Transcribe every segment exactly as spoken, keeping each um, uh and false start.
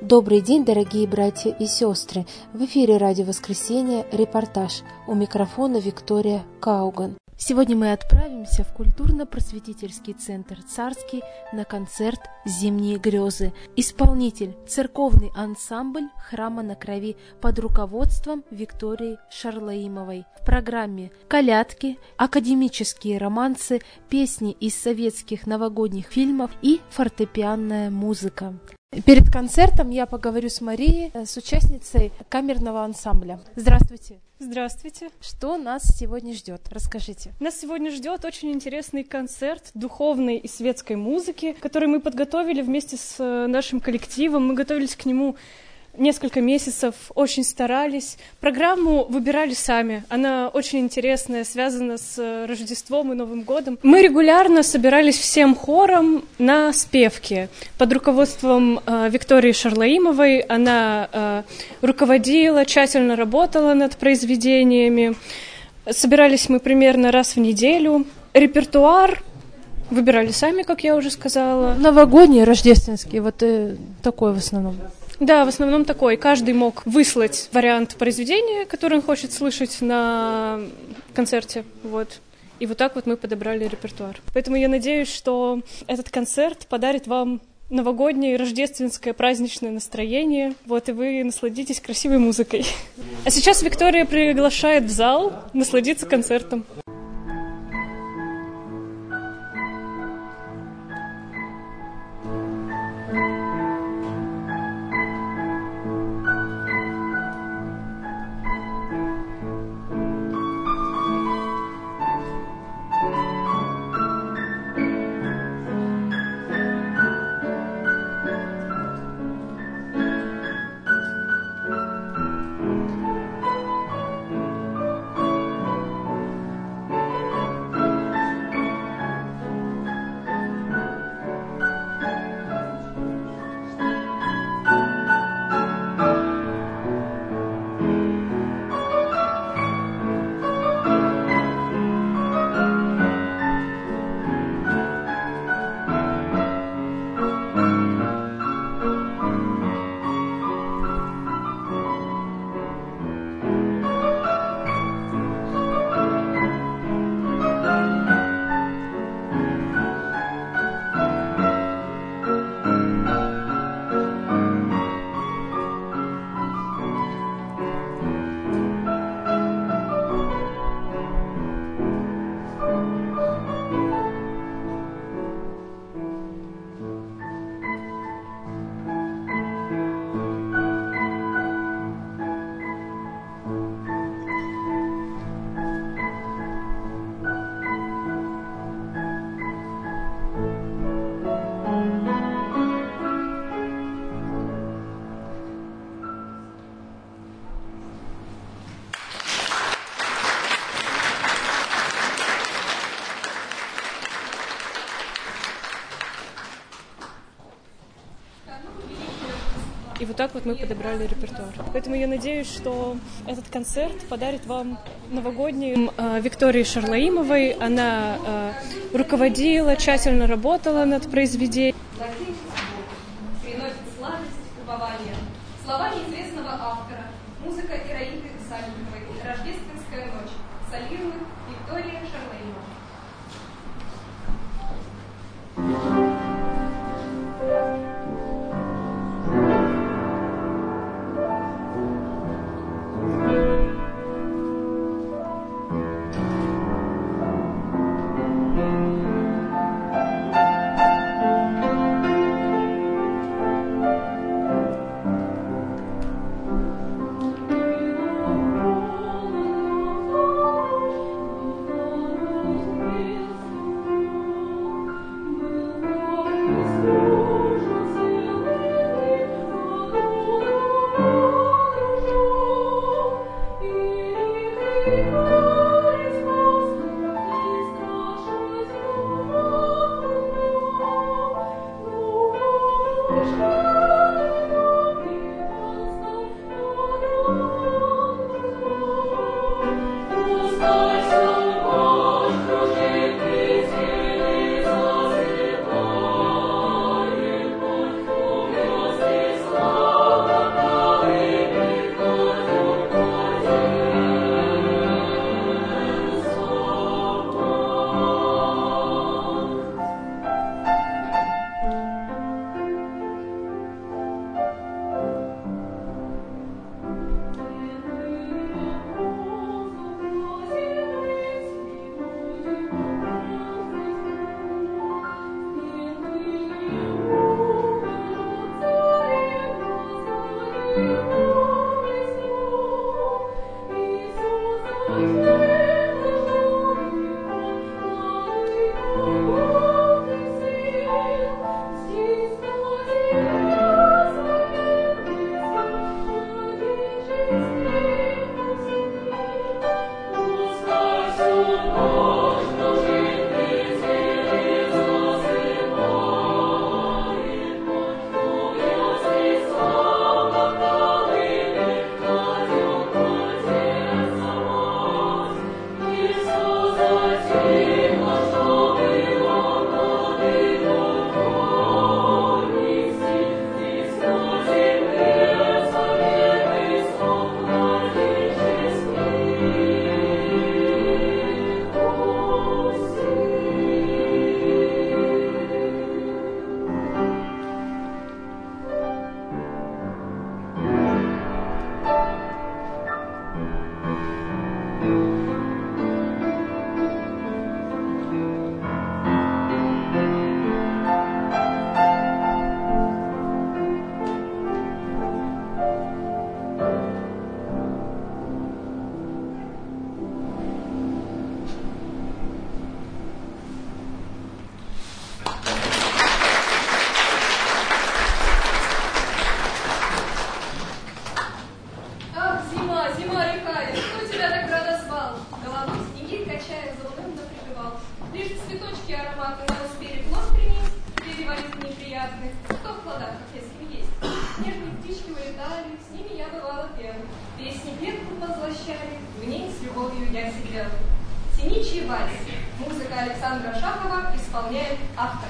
Добрый день, дорогие братья и сестры! В эфире «Радио Воскресенье», репортаж. У микрофона Виктория Кауган. Сегодня мы отправимся в культурно-просветительский центр «Царский» на концерт «Зимние грезы». Исполнитель – церковный ансамбль «Храма на крови» под руководством Виктории Шарлаимовой. В программе колядки, академические романсы, песни из советских новогодних фильмов и фортепианная музыка. Перед концертом я поговорю с Марией, с участницей камерного ансамбля. Здравствуйте. Здравствуйте. Что нас сегодня ждет? Расскажите. Нас сегодня ждет очень интересный концерт духовной и светской музыки, который мы подготовили вместе с нашим коллективом. Мы готовились к нему несколько месяцев, очень старались. Программу выбирали сами. Она очень интересная, связана с Рождеством и Новым годом. Мы регулярно собирались всем хором на спевке под руководством э, Виктории Шарлаимовой. Она э, руководила, тщательно работала над произведениями. Собирались мы примерно раз в неделю. Репертуар выбирали сами, как я уже сказала. Новогодний, рождественский, вот э, такой в основном. Да, в основном такой. Каждый мог выслать вариант произведения, который он хочет слышать на концерте. Вот. И вот так вот мы подобрали репертуар. Поэтому я надеюсь, что этот концерт подарит вам новогоднее, рождественское, праздничное настроение. Вот, и вы насладитесь красивой музыкой. А сейчас Виктория приглашает в зал насладиться концертом. И вот так вот мы подобрали репертуар. Поэтому я надеюсь, что этот концерт подарит вам новогодний. Виктории Шарлаимовой. Она э, руководила, тщательно работала над произведением. Приносит сладость упования. Слова неизвестного автора. Музыка Ираиды Сальниковой. Рождественская ночь. Солирует Виктория Шарлаимова. Oh князь белый. Синичий вальс. Музыка Александра Шахова исполняет автор.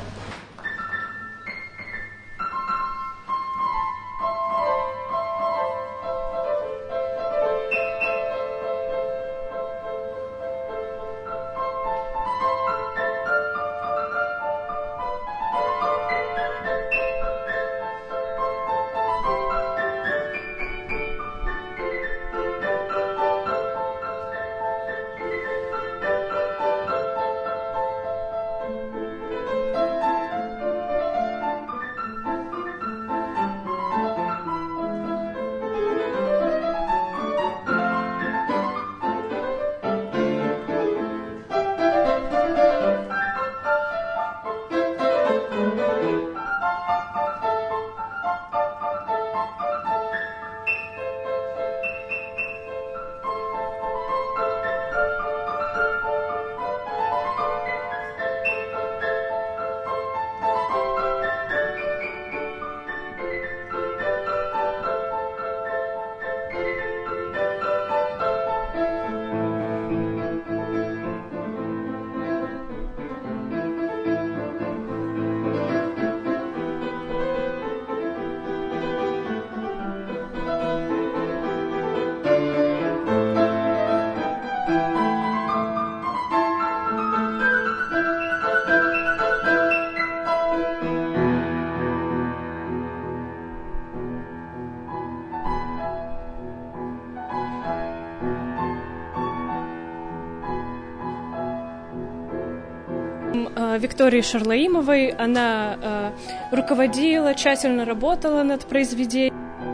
Виктории Шарлаимовой. Она э, руководила, тщательно работала над произведением.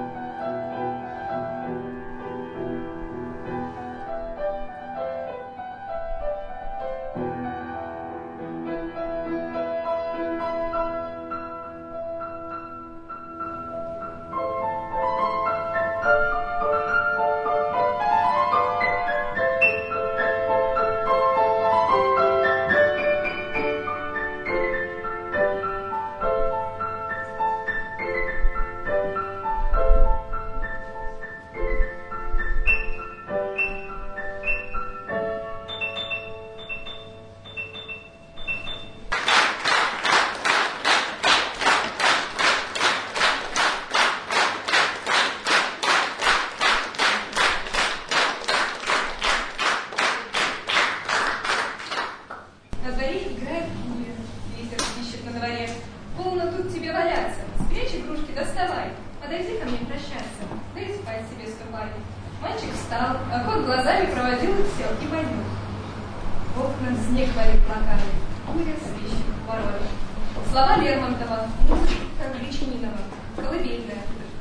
Слова Лермонтова, музыка Гречанинова, колыбельная.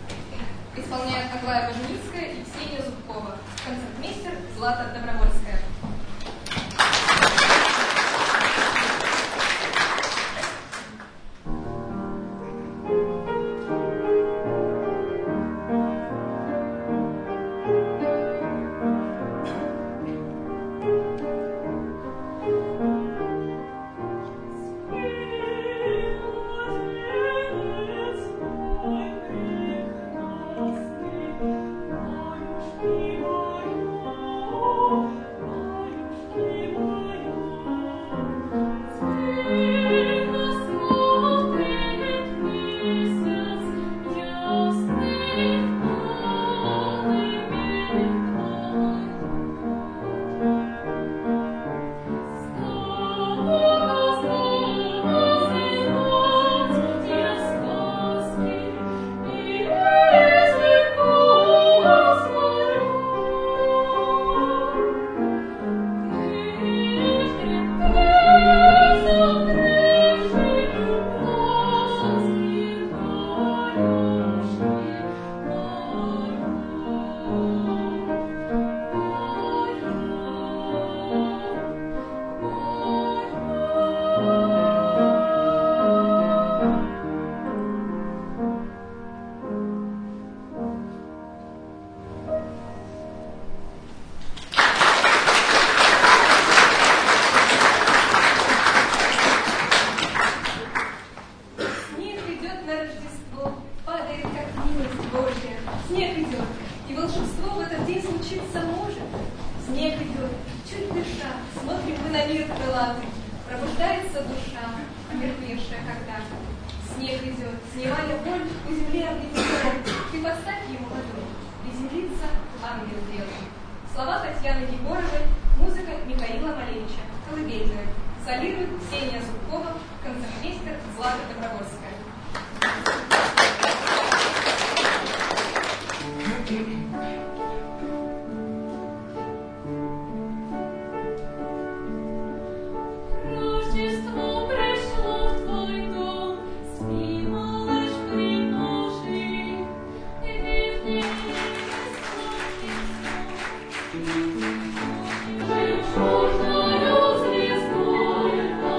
Исполняют Аглая Боженицкая и Ксения Зубкова. Концертмейстер Злата Добровольская. Снег идет, и волшебство в этот день случиться может. Снег идет, чуть была ты, пробуждается душа, омертвевшая когда-то. Снег идет, снимая боль, у земли облетела. Ты подставь ему ладонь, приземлится ангел белый. Слова Татьяны Егоровой, музыка Михаила Малевича, колыбельная. Солирует Ксения Зубкова, концертмейстер Злата Добровольская. Thank you.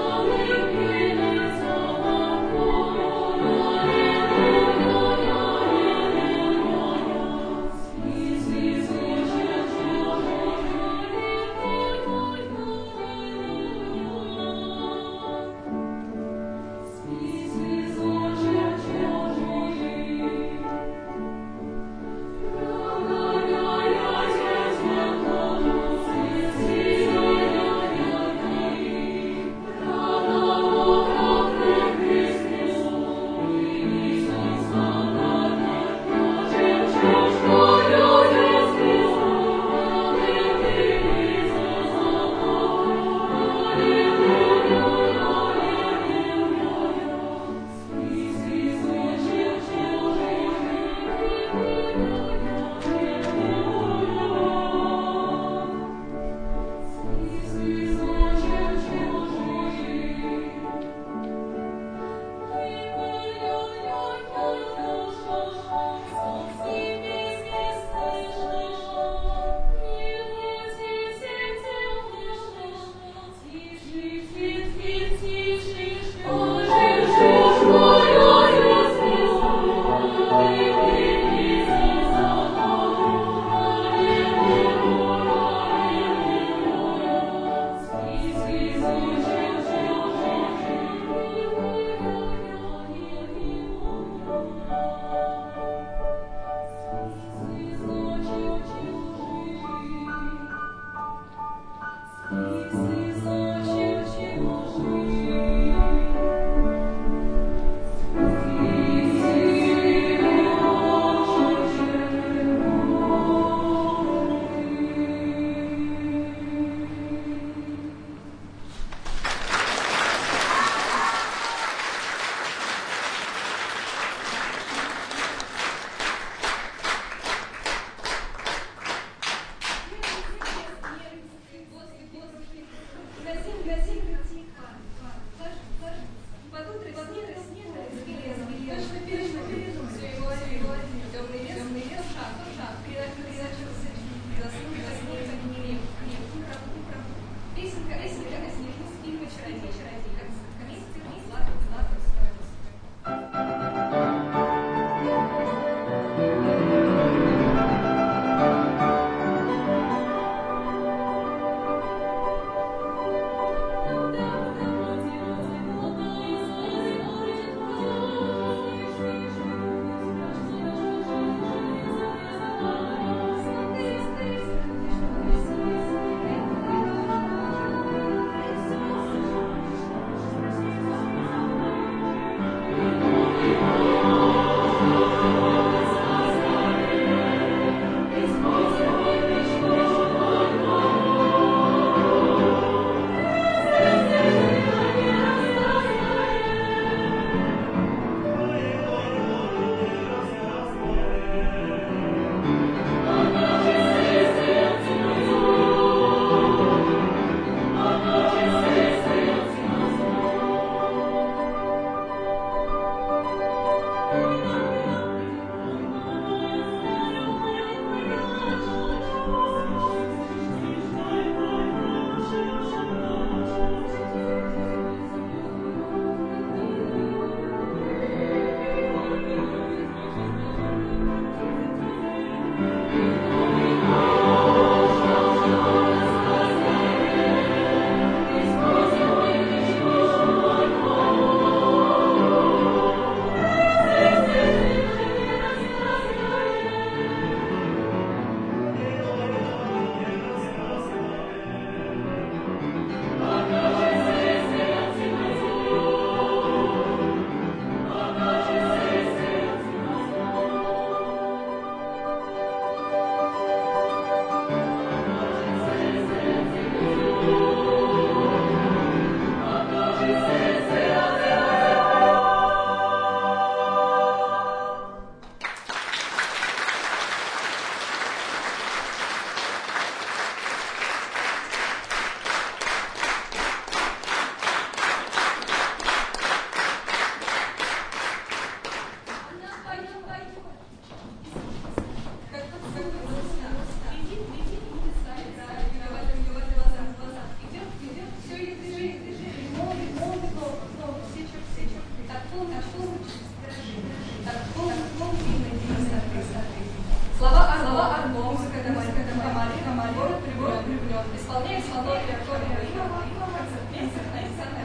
Слова одно, музыка домашняя, комарик, комарик, город влюблен, влюблен. Исполняет слова Виктория Ивова, Ивова, концерт песен, Александр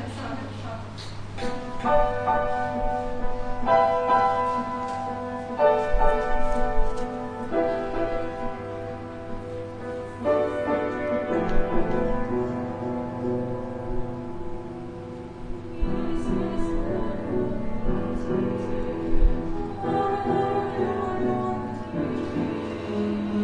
Alexander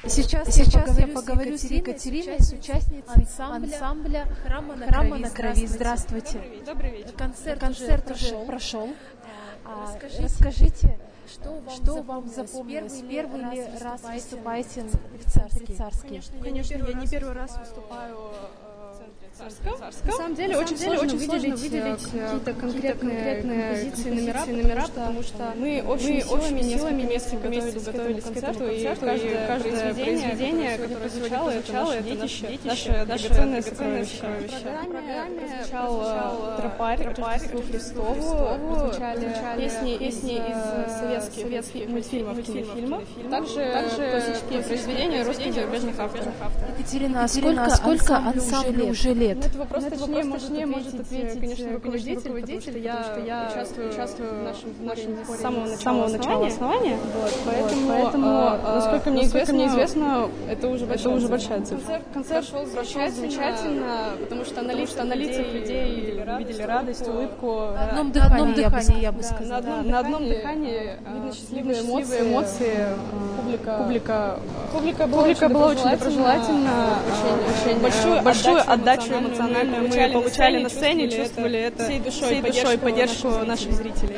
Сейчас, Сейчас я поговорю с Екатериной, с участницей ансамбля, ансамбля «Храма на Храма крови». Крови. Здравствуйте. Добрый вечер. Концерт, Концерт уже прошел. прошел. А, расскажите, расскажите, что вам что запомнилось? запомнилось? Первый, первый ли раз выступаете в Царске? Конечно, Конечно, я не первый раз выступаю Царском. На самом деле, на очень, деле сложно, очень выделить, выделить какие-то конкретные, конкретные композиции, номера, номера, потому что мы очень силами, силами несколько месяцев готовились к концерту, и каждое, каждое произведение, которое звучало, это наше детище, наше драгоценное сокровище. В программе прозвучал «Тропарь», «Рождеству Христову», прозвучали песни, песни из советских, советских мультфильмов, кинофильмов, также, также классические произведения русских зарубежных авторов. Екатерина, а сколько, сколько ансамблю уже лет? Ну, это вопрос, это точнее, вопрос точнее может ответить, конечно, руководитель, потому что я, потому что я участвую, участвую в нашем, в нашем с самого начала, самого начала основания. Вот, поэтому, поэтому а, насколько, мне насколько известно, мне известно, это уже большая, это уже большая цифра. Концерт, концерт прошел замечательно, замечательно, потому что на, потому что на лицах людей видели, видели радость, улыбку. На одном дыхании, я бы сказала. Я бы сказала. Да, на одном дыхании видно счастливые эмоции, эмоции. Публика, публика, публика была публика очень доброжелательна, очень, очень большую, большую отдачу эмоциональную мы получали, получали на сцене, чувствовали это всей душой, всей душой поддержку, поддержку наших зрителей.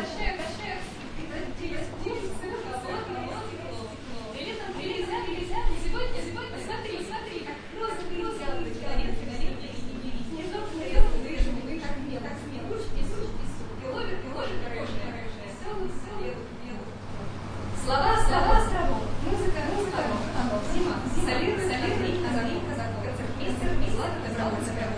Слова, слова, островок. Музыка, музыка, оно, зима, солир, солир, азалин, казаков, мистер, Злата, Казаловская.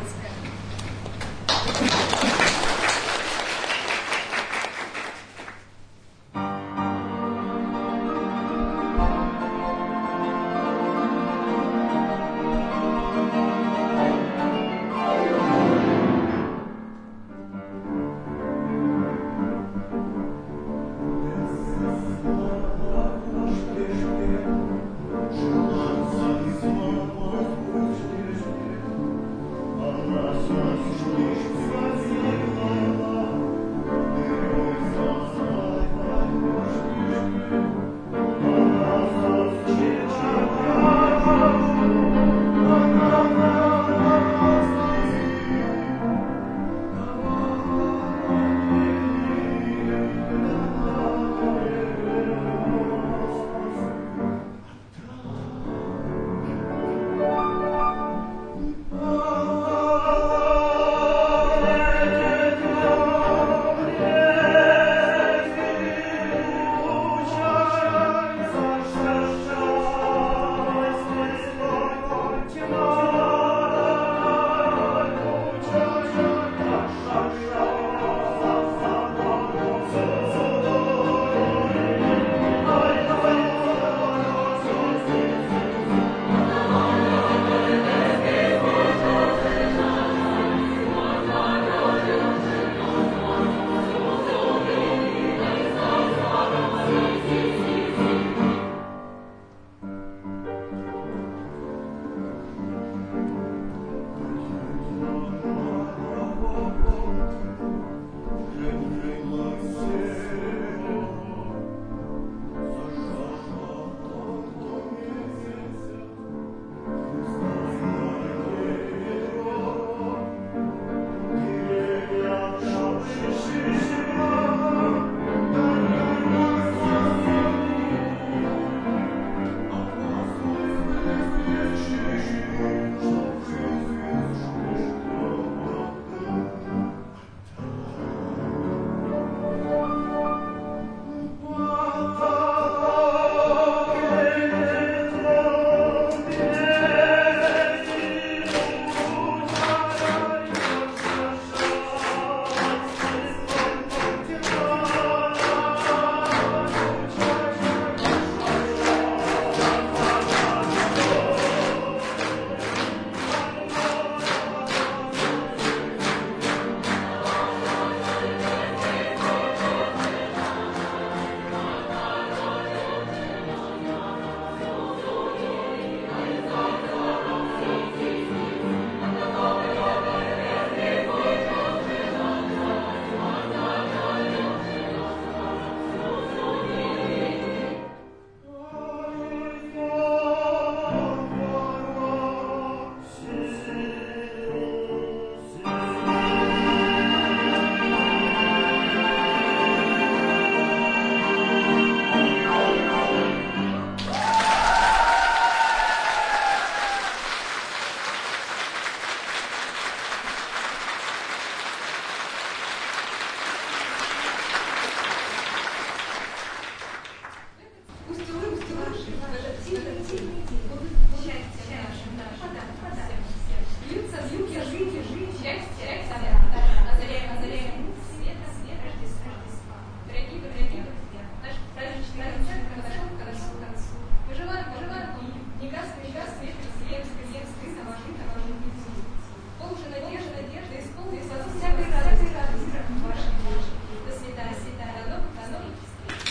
счастье нашим, нашим, льются звуки жизни, жизни, счастья, озаряем, озаряем света, света Рождества. Дорогие, дорогие друзья, наш праздничный концерт подошел к концу, к концу. Мы желаем, мы желаем негасный, негасный вселенской, вселенской саможи, саможи пути. Боже, надежда, надежда, исполнит вас всякой радости, радости вашей Божьей. До свидания, до свидания, до новых, до новых встреч.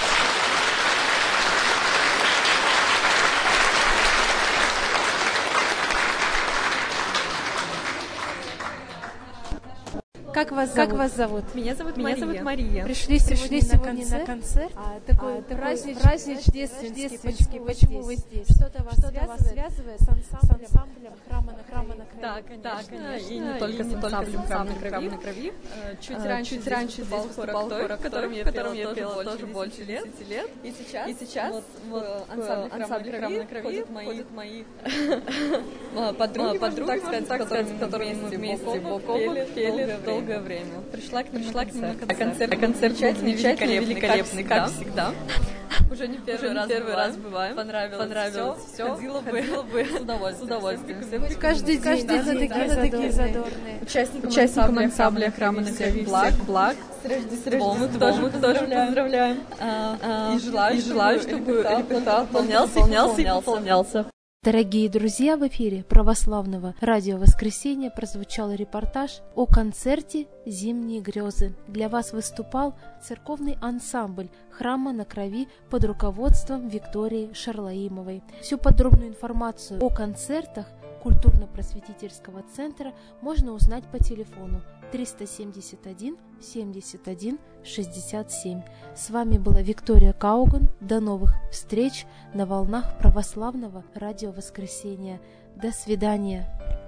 Как вас зовут? Как вас зовут? Меня зовут Меня Мария. зовут Мария. Пришли сегодня, Пришли сегодня на концерт, на концерт. А, такой, А, такой празднич, празднич рождественский. рождественский. Почему, Почему вы вы здесь? здесь? Что-то вас Что-то связывает, вас связывает с ансамблем, с ансамблем храма на храма на Да, краю? конечно, конечно, и не и только не с только ансамблем с «Храм на ансамблем крови». «Храм на крови». Э, Чуть Э, раньше, чуть здесь раньше выступал здесь хор выступал «Актор», хор в котором я «Актор», пела в котором я тоже пела больше тоже десяти больше лет. десяти И сейчас, И сейчас вот, вот в ансамбль ансамбль «Храм на «Храм на крови» крови» ходят мои ходят мои подруги, подруги, так сказать, так с которыми сказать, мы вместе вместе бок о бок бок о бок пели пели долгое время. Пришла к ним Пришла на к ним на концерт. концерт. А концерт, концерт Замечательный, великолепный, великолепный, как как всегда. Уже не первый, Уже не раз, первый бываем. раз бываем. Понравилось, Понравилось все. всё. Ходила бы, Ходила бы с удовольствием. с удовольствием. Всем рекомендую. Каждый день, Каждый да, день, такие да, задорные. такие задорные. Участникам, Участникам ансамбля ансамбля «Храма на крови» благ, всех благ. с Рождеством, Мы мы тоже тоже поздравляем. поздравляем. А, а, И желаю, и желаю, чтобы чтобы репертуар репертуар выполнялся, выполнялся и выполнялся. выполнялся. Дорогие друзья, в эфире православного радио «Воскресенье» прозвучал репортаж о концерте «Зимние грезы». Для вас выступал церковный ансамбль «Храма на крови» под руководством Виктории Шарлаимовой. Всю подробную информацию о концертах культурно-просветительского центра можно узнать по телефону триста семьдесят один семьдесят один шестьдесят семь. С вами была Виктория Кауган. До новых встреч на волнах православного радио «Воскресенье». До свидания.